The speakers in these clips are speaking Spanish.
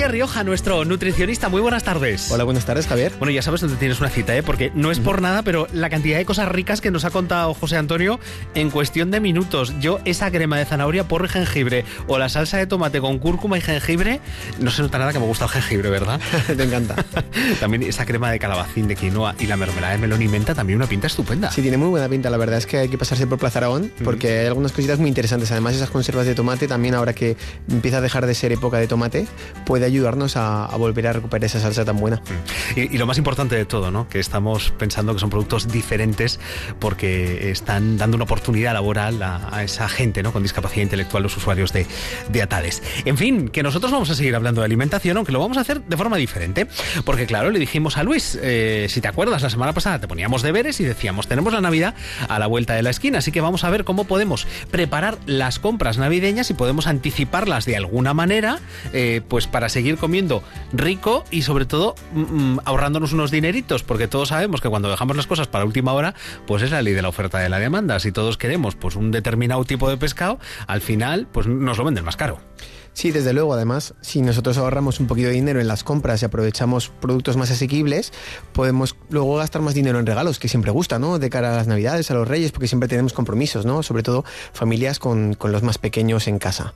Javier Rioja, nuestro nutricionista. Muy buenas tardes. Hola, buenas tardes, Javier. Bueno, ya sabes dónde tienes una cita, porque no es por nada, pero la cantidad de cosas ricas que nos ha contado José Antonio en cuestión de minutos. Yo, esa crema de zanahoria, porro y jengibre, o la salsa de tomate con cúrcuma y jengibre, no se nota nada que me gusta el jengibre, ¿verdad? Te encanta. También esa crema de calabacín, de quinoa y la mermelada de melón y menta, también una pinta estupenda. Sí, tiene muy buena pinta. La verdad es que hay que pasarse por Plaza Aragón porque hay algunas cositas muy interesantes. Además, esas conservas de tomate, también ahora que empieza a dejar de ser época de tomate, puede ayudarnos a volver a recuperar esa salsa tan buena. Y lo más importante de todo, ¿no? Que estamos pensando que son productos diferentes porque están dando una oportunidad laboral a esa gente, ¿no? Con discapacidad intelectual, los usuarios de Atades. En fin, que nosotros vamos a seguir hablando de alimentación, aunque lo vamos a hacer de forma diferente. Porque claro, le dijimos a Luis, si te acuerdas, la semana pasada te poníamos deberes y decíamos, tenemos la Navidad a la vuelta de la esquina, así que vamos a ver cómo podemos preparar las compras navideñas y podemos anticiparlas de alguna manera, pues para seguir comiendo rico y sobre todo ahorrándonos unos dineritos, porque todos sabemos que cuando dejamos las cosas para última hora, pues es la ley de la oferta y de la demanda. Si todos queremos pues un determinado tipo de pescado, al final pues nos lo venden más caro. Sí, desde luego. Además, si nosotros ahorramos un poquito de dinero en las compras y aprovechamos productos más asequibles, podemos luego gastar más dinero en regalos, que siempre gusta, ¿no? De cara a las Navidades, a los Reyes, porque siempre tenemos compromisos, ¿no? Sobre todo familias con los más pequeños en casa.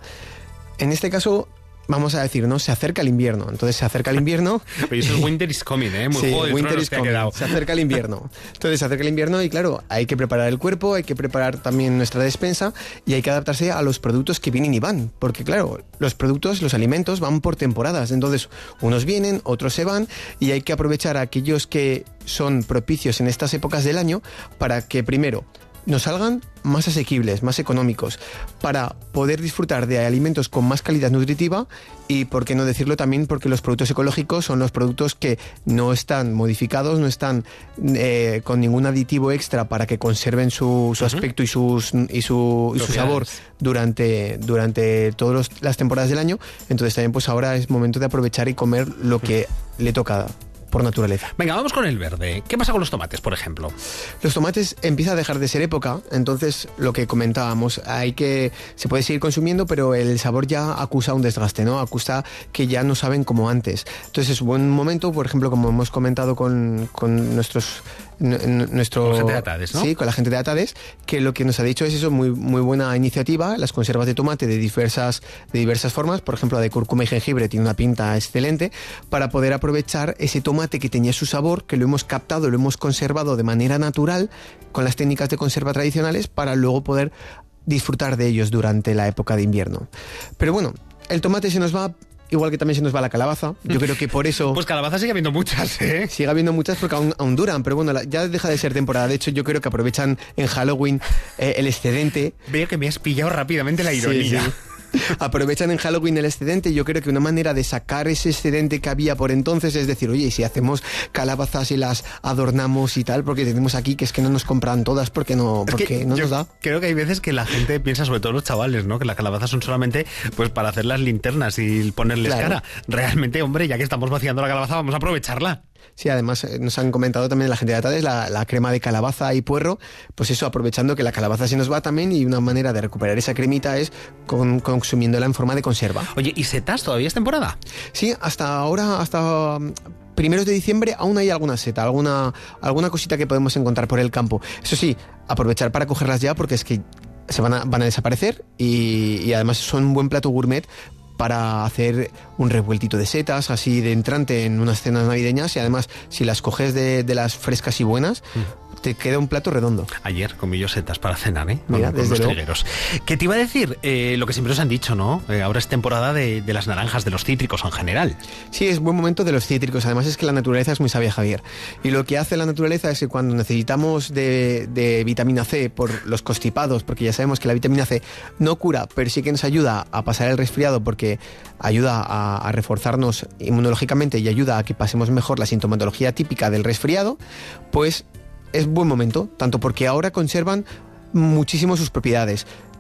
En este caso, vamos a decir, ¿no? Se acerca el invierno. Entonces se acerca el invierno. Pero eso es Winter is Coming, ¿eh? Muy sí, Juego de Winter Tronos is que ha coming. quedado. Se acerca el invierno. Entonces se acerca el invierno y claro, hay que preparar el cuerpo, hay que preparar también nuestra despensa y hay que adaptarse a los productos que vienen y van. Porque claro, los productos, los alimentos van por temporadas. Entonces unos vienen, otros se van y hay que aprovechar a aquellos que son propicios en estas épocas del año para que primero nos salgan más asequibles, más económicos, para poder disfrutar de alimentos con más calidad nutritiva y, por qué no decirlo también, porque los productos ecológicos son los productos que no están modificados, no están con ningún aditivo extra para que conserven su aspecto y su sabor durante todas las temporadas del año. Entonces también pues ahora es momento de aprovechar y comer lo que le toca por naturaleza. Venga, vamos con el verde. ¿Qué pasa con los tomates, por ejemplo? Los tomates empieza a dejar de ser época, entonces lo que comentábamos, se puede seguir consumiendo, pero el sabor ya acusa un desgaste, ¿no? Acusa que ya no saben como antes. Entonces es un buen momento, por ejemplo, como hemos comentado con con la gente de Atades, ¿no? Sí, con la gente de Atades, que lo que nos ha dicho es eso, muy buena iniciativa, las conservas de tomate de diversas formas, por ejemplo la de cúrcuma y jengibre tiene una pinta excelente, para poder aprovechar ese tomate que tenía su sabor, que lo hemos captado, lo hemos conservado de manera natural, con las técnicas de conserva tradicionales, para luego poder disfrutar de ellos durante la época de invierno. Pero bueno, el tomate se nos va, igual que también se nos va la calabaza. Yo creo que por eso... Pues calabaza sigue habiendo muchas, ¿eh? Sigue habiendo muchas porque aún duran, pero bueno, ya deja de ser temporada. De hecho, yo creo que aprovechan en Halloween el excedente. Veo que me has pillado rápidamente la ironía. Sí. Aprovechan en Halloween el excedente y yo creo que una manera de sacar ese excedente que había por entonces es decir, oye, si hacemos calabazas y las adornamos y tal, porque tenemos aquí que es que no nos compran todas porque no nos da. Creo que hay veces que la gente piensa, sobre todo los chavales, ¿no? Que las calabazas son solamente pues para hacer las linternas y ponerles cara. Realmente, hombre, ya que estamos vaciando la calabaza, vamos a aprovecharla. Sí, además nos han comentado también la gente de Atades la crema de calabaza y puerro, pues eso, aprovechando que la calabaza se nos va también, y una manera de recuperar esa cremita es consumiéndola en forma de conserva. Oye, ¿y setas todavía es temporada? Sí, hasta ahora, hasta primeros de diciembre aún hay alguna seta, alguna cosita que podemos encontrar por el campo. Eso sí, aprovechar para cogerlas ya, porque es que van a desaparecer y además son un buen plato gourmet para hacer un revueltito de setas, así de entrante en unas cenas navideñas, y además si las coges de las frescas y buenas, te queda un plato redondo. Ayer comí yo setas para cenar, ¿eh? Mira, con los trigueros. ¿Qué te iba a decir? Lo que siempre nos han dicho, ¿no? Ahora es temporada de las naranjas, de los cítricos en general. Sí, es buen momento de los cítricos. Además es que la naturaleza es muy sabia, Javier. Y lo que hace la naturaleza es que cuando necesitamos de vitamina C por los constipados, porque ya sabemos que la vitamina C no cura, pero sí que nos ayuda a pasar el resfriado, porque ayuda a reforzarnos inmunológicamente y ayuda a que pasemos mejor la sintomatología típica del resfriado, pues es buen momento, tanto porque ahora conservan muchísimo sus propiedades.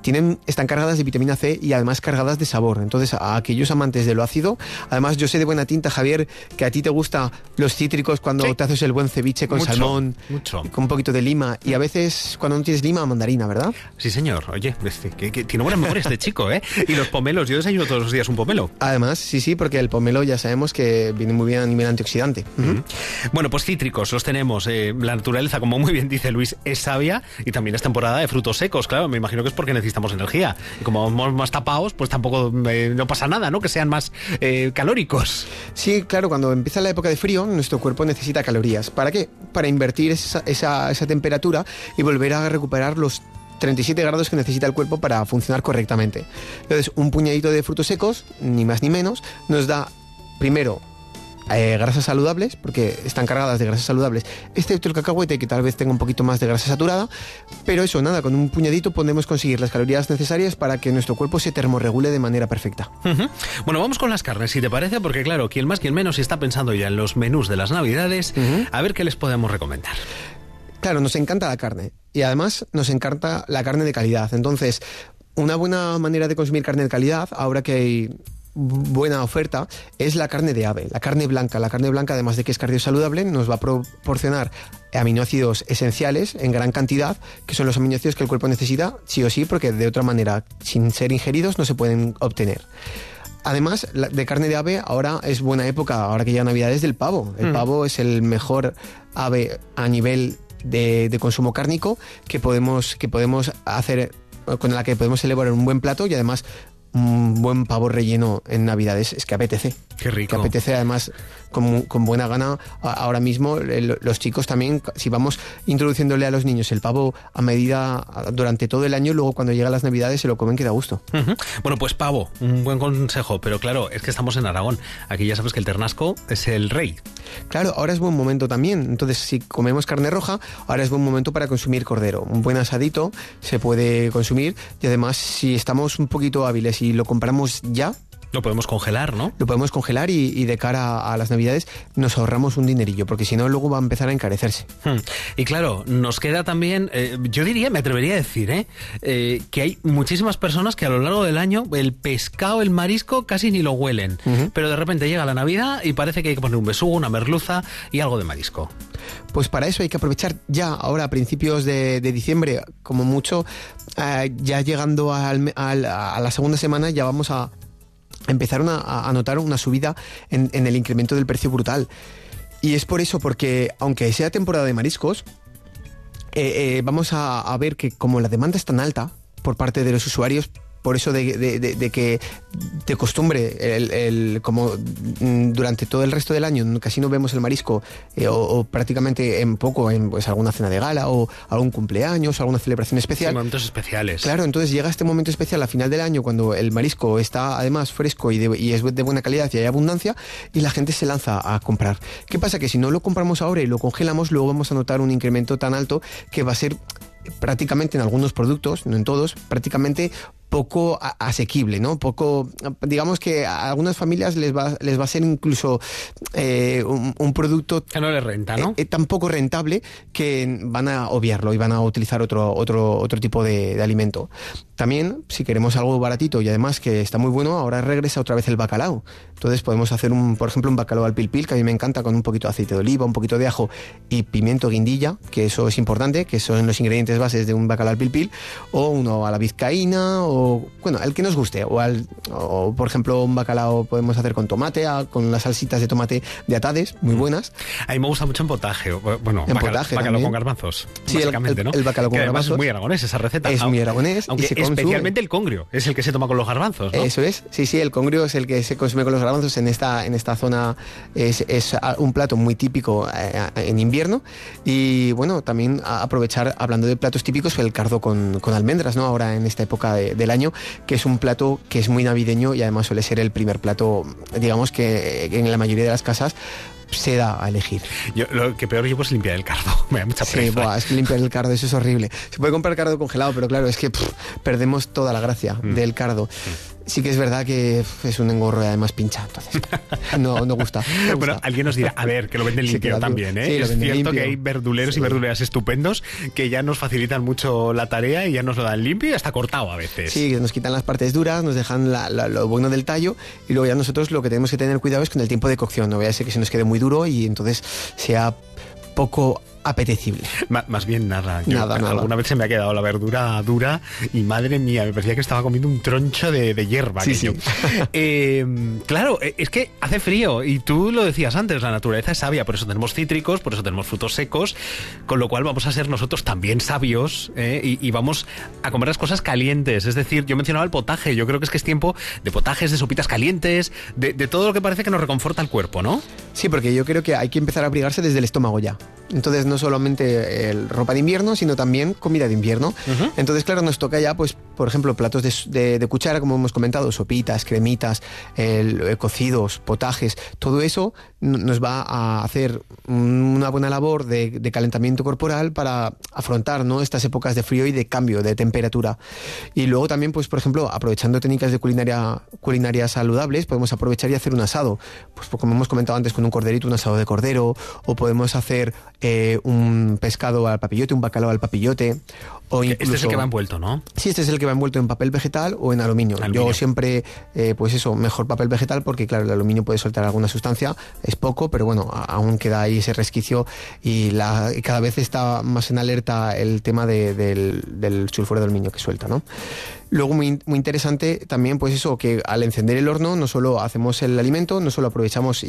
están cargadas de vitamina C y además cargadas de sabor. Entonces, a aquellos amantes de lo ácido, además yo sé de buena tinta, Javier, que a ti te gustan los cítricos cuando te haces el buen ceviche con salmón, con un poquito de lima, y a veces cuando no tienes lima, mandarina, ¿verdad? Sí, señor. Oye, que tiene buenas memorias este chico, ¿eh? Y los pomelos, yo desayuno todos los días un pomelo. Además, sí, porque el pomelo ya sabemos que viene muy bien a nivel antioxidante. Bueno, pues cítricos los tenemos. La naturaleza, como muy bien dice Luis, es sabia, y también es temporada de frutos secos, claro. Me imagino que es porque necesitamos energía. Y como vamos más tapados, pues tampoco no pasa nada, ¿no? Que sean más calóricos. Sí, claro, cuando empieza la época de frío, nuestro cuerpo necesita calorías. ¿Para qué? Para invertir esa temperatura y volver a recuperar los 37 grados que necesita el cuerpo para funcionar correctamente. Entonces, un puñadito de frutos secos, ni más ni menos, nos da, primero, grasas saludables, porque están cargadas de grasas saludables, excepto el cacahuete, que tal vez tenga un poquito más de grasa saturada, pero eso, nada, con un puñadito podemos conseguir las calorías necesarias para que nuestro cuerpo se termorregule de manera perfecta. Bueno, vamos con las carnes, si te parece, porque claro, quien más, quien menos, si está pensando ya en los menús de las Navidades, a ver qué les podemos recomendar. Claro, nos encanta la carne, y además nos encanta la carne de calidad. Entonces, una buena manera de consumir carne de calidad, ahora que hay buena oferta, es la carne de ave, la carne blanca. La carne blanca, además de que es cardiosaludable, nos va a proporcionar aminoácidos esenciales en gran cantidad, que son los aminoácidos que el cuerpo necesita sí o sí, porque de otra manera, sin ser ingeridos, no se pueden obtener. Además, de carne de ave, ahora es buena época, ahora que ya Navidades, del pavo. El pavo es el mejor ave a nivel de consumo cárnico que podemos hacer, con la que podemos elaborar un buen plato, y además un buen pavo relleno en Navidades. Es que apetece. Qué rico. Que apetece, además, con buena gana. Ahora mismo, los chicos también, si vamos introduciéndole a los niños el pavo a medida durante todo el año, luego cuando llegan las Navidades se lo comen que da gusto. Bueno, pues pavo, un buen consejo, pero claro, es que estamos en Aragón. Aquí ya sabes que el ternasco es el rey. Claro, ahora es buen momento también. Entonces, si comemos carne roja, ahora es buen momento para consumir cordero. Un buen asadito se puede consumir, y además, si estamos un poquito hábiles y lo compramos ya, lo podemos congelar, ¿no? Lo podemos congelar y de cara a las Navidades nos ahorramos un dinerillo, porque si no luego va a empezar a encarecerse. Y claro, nos queda también, yo diría, me atrevería a decir, que hay muchísimas personas que a lo largo del año el pescado, el marisco, casi ni lo huelen. Pero de repente llega la Navidad y parece que hay que poner un besugo, una merluza y algo de marisco. Pues para eso hay que aprovechar ya, ahora a principios de diciembre, como mucho, ya llegando a la segunda semana, ya vamos a empezaron a notar una subida en el incremento del precio brutal. Y es por eso, porque aunque sea temporada de mariscos, vamos a ver que como la demanda es tan alta por parte de los usuarios, por eso de que de costumbre, como durante todo el resto del año casi no vemos el marisco, o prácticamente en poco, en pues alguna cena de gala o algún cumpleaños, alguna celebración especial. Sí, momentos especiales. Claro, entonces llega este momento especial a final del año, cuando el marisco está además fresco y es de buena calidad y hay abundancia, y la gente se lanza a comprar. ¿Qué pasa? Que si no lo compramos ahora y lo congelamos, luego vamos a notar un incremento tan alto que va a ser prácticamente, en algunos productos, no en todos, prácticamente poco asequible, ¿no? Poco, digamos que a algunas familias les va a ser incluso un producto que no les renta, ¿no? Tan poco rentable que van a obviarlo y van a utilizar otro tipo de alimento. También, si queremos algo baratito y además que está muy bueno, ahora regresa otra vez el bacalao. Entonces podemos hacer por ejemplo, un bacalao al pil pil, que a mí me encanta, con un poquito de aceite de oliva, un poquito de ajo y pimiento guindilla, que eso es importante, que son los ingredientes bases de un bacalao al pil pil, o uno a la vizcaína, o bueno, el que nos guste, o por ejemplo un bacalao podemos hacer con tomate, con las salsitas de tomate de Atades, muy buenas. A mí me gusta mucho en potaje, bueno, en potaje bacalao con garbanzos, sí, básicamente, ¿no? El bacalao con garbanzos es muy aragonés esa receta. Es muy aragonés, aunque especialmente el congrio es el que se toma con los garbanzos, ¿no? Eso es, sí, el congrio es el que se consume con los garbanzos en esta zona. Es un plato muy típico en invierno. Y bueno, también aprovechar, hablando de platos típicos, el cardo con almendras, ¿no? Ahora en esta época del año, que es un plato que es muy navideño y además suele ser el primer plato, digamos, que en la mayoría de las casas se da a elegir. Lo que peor llevo es limpiar el cardo. Me da mucha pereza. Sí, es que limpiar el cardo, eso es horrible. Se puede comprar cardo congelado, pero claro, es que perdemos toda la gracia del cardo. Sí que es verdad que es un engorro y además pincha, entonces no gusta. Bueno, alguien nos dirá, a ver, que lo venden limpio también, ¿eh? Sí, es cierto limpio. que hay verduleros y verduleras estupendos que ya nos facilitan mucho la tarea y ya nos lo dan limpio y hasta cortado a veces. Sí, nos quitan las partes duras, nos dejan lo bueno del tallo y luego ya nosotros lo que tenemos que tener cuidado es con el tiempo de cocción. No vaya a ser que se nos quede muy duro y entonces sea poco apetecible. Más bien nada. Nada. Alguna vez se me ha quedado la verdura dura y madre mía, me parecía que estaba comiendo un troncho de hierba. Sí. Claro, es que hace frío y tú lo decías antes, la naturaleza es sabia, por eso tenemos cítricos, por eso tenemos frutos secos, con lo cual vamos a ser nosotros también sabios y vamos a comer las cosas calientes. Es decir, yo mencionaba el potaje, yo creo que es tiempo de potajes, de sopitas calientes, de todo lo que parece que nos reconforta el cuerpo, ¿no? Sí, porque yo creo que hay que empezar a abrigarse desde el estómago ya. Entonces no solamente ropa de invierno, sino también comida de invierno. Uh-huh. Entonces, claro, nos toca ya, pues, por ejemplo, platos de cuchara, como hemos comentado, sopitas, cremitas, cocidos, potajes. Todo eso nos va a hacer una buena labor de calentamiento corporal para afrontar, ¿no?, estas épocas de frío y de cambio de temperatura. Y luego también, pues, por ejemplo, aprovechando técnicas de culinaria saludables, podemos aprovechar y hacer un asado. Pues como hemos comentado antes, con un corderito, un asado de cordero, o podemos hacer un pescado al papillote, un bacalao al papillote. O incluso, este es el que va envuelto, ¿no? Sí, este es el que va envuelto en papel vegetal o en aluminio. Yo siempre, pues eso, mejor papel vegetal porque, claro, el aluminio puede soltar alguna sustancia, es poco, pero bueno, aún queda ahí ese resquicio y cada vez está más en alerta el tema del sulfuro de aluminio que suelta, ¿no? Luego, muy interesante también, pues eso, que al encender el horno no solo hacemos el alimento, no solo aprovechamos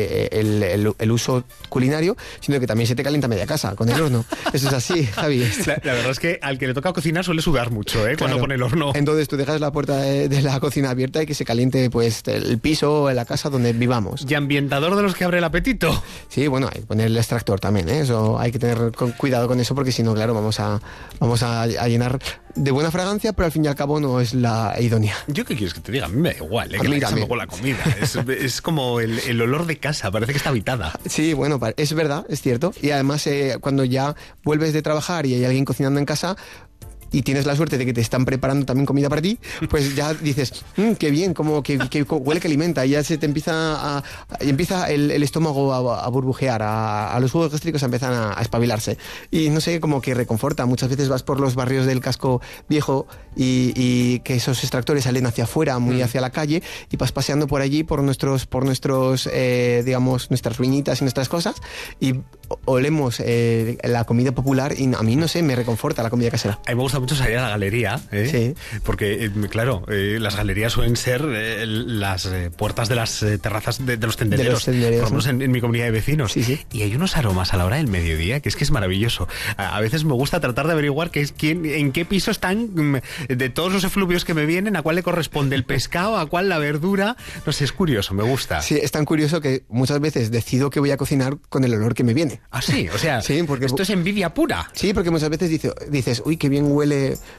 el uso culinario, sino que también se te calienta media casa con el horno. Eso es así, Javi. La verdad es que al que le toca cocinar suele sudar mucho, ¿eh? Cuando pone el horno. Entonces tú dejas la puerta de la cocina abierta y que se caliente, pues, el piso o la casa donde vivamos. ¿Y ambientador de los que abre el apetito? Sí, bueno, hay que poner el extractor también, ¿eh? Eso hay que tener cuidado con eso porque si no, claro, vamos a llenar de buena fragancia, pero al fin y al cabo no es la idónea. ¿Yo qué quieres que te diga? A mí me da igual, que la casa me huele la comida. Es como el olor de casa, parece que está habitada. Sí, bueno, es verdad, es cierto. Y además, cuando ya vuelves de trabajar y hay alguien cocinando en casa y tienes la suerte de que te están preparando también comida para ti, pues ya dices, qué bien, como que huele que alimenta, y ya se te empieza el estómago a burbujear, a los jugos gástricos empiezan a espabilarse. Y no sé, como que reconforta. Muchas veces vas por los barrios del casco viejo y que esos extractores salen hacia afuera, muy hacia la calle, y vas paseando por allí, por nuestros digamos, nuestras ruinitas y nuestras cosas, y olemos la comida popular, y a mí, no sé, me reconforta la comida casera. A mí me gusta mucho salir a la galería, sí, porque, claro, las galerías suelen ser las puertas de las terrazas de los tendereros, por lo menos en mi comunidad de vecinos. Sí. Y hay unos aromas a la hora del mediodía que es maravilloso. A veces me gusta tratar de averiguar en qué piso están, de todos los efluvios que me vienen, a cuál le corresponde el pescado, a cuál la verdura. No sé, es curioso, me gusta. Sí, es tan curioso que muchas veces decido que voy a cocinar con el olor que me viene. Ah, sí, o sea, sí, porque esto es envidia pura. Sí, porque muchas veces dices, uy, qué bien huele.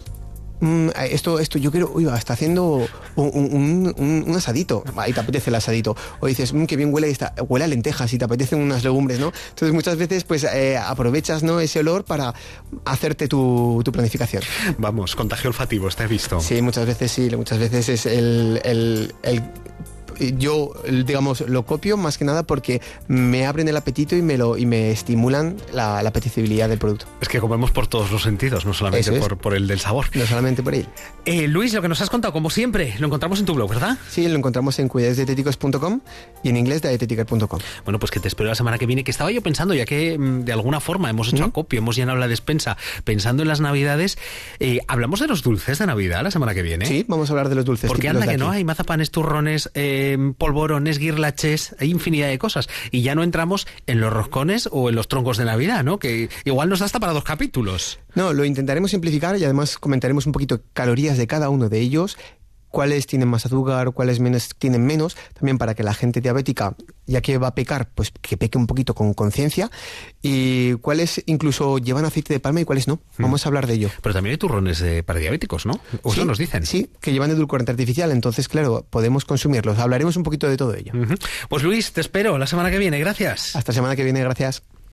Esto yo quiero, está haciendo un asadito, y te apetece el asadito, o dices, qué bien huele a lentejas y te apetecen unas legumbres, ¿no? Entonces muchas veces pues aprovechas, ¿no?, ese olor para hacerte tu planificación. Vamos, contagio olfativo, está visto. Sí, muchas veces es yo, digamos, lo copio más que nada porque me abren el apetito y me estimulan la apetecibilidad del producto. Es que comemos por todos los sentidos, no solamente por el del sabor. No solamente por él. Luis, lo que nos has contado, como siempre, lo encontramos en tu blog, ¿verdad? Sí, lo encontramos en cuidadosdietéticos.com y en inglés dietetiker.com. Bueno, pues que te espero la semana que viene, que estaba yo pensando, ya que de alguna forma hemos hecho acopio, hemos llenado la despensa pensando en las Navidades, ¿hablamos de los dulces de Navidad la semana que viene? Sí, vamos a hablar de los dulces. Porque anda que no hay mazapanes, turrones, polvorones, guirlaches, hay infinidad de cosas. Y ya no entramos en los roscones o en los troncos de Navidad, ¿no? Que igual nos da hasta para 2 capítulos. No, lo intentaremos simplificar y además comentaremos un poquito calorías de cada uno de ellos, cuáles tienen más azúcar, cuáles tienen menos, también para que la gente diabética, ya que va a pecar, pues que peque un poquito con conciencia, y cuáles incluso llevan aceite de palma y cuáles no. Vamos a hablar de ello. Pero también hay turrones para diabéticos, ¿no? ¿O sí, eso nos dicen? Sí, que llevan edulcorante artificial, entonces, claro, podemos consumirlos. Hablaremos un poquito de todo ello. Pues Luis, te espero la semana que viene, gracias. Hasta la semana que viene, gracias.